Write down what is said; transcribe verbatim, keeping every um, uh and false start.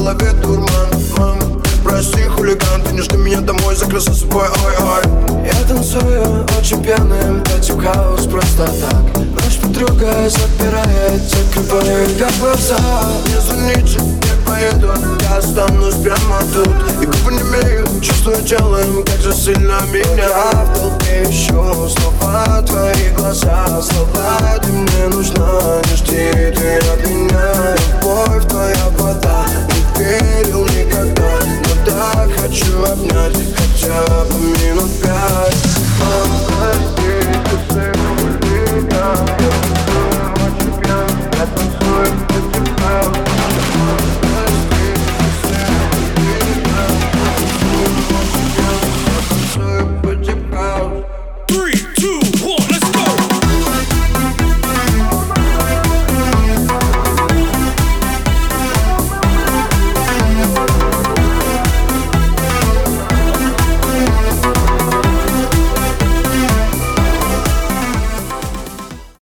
голове дурман. Мам, прости, хулиган, ты не жди меня домой, закрой за собой, ой-ой. Я танцую очень пьяным, против хаос просто так. Наш подруга запирает, закрывает как глаза. Не звоните, я поеду, я останусь прямо тут. И губы не имеют, чувствую телом, как же сильно меня. В толпе ищу слова, твои глаза, слова, ты мне нужна, не жди.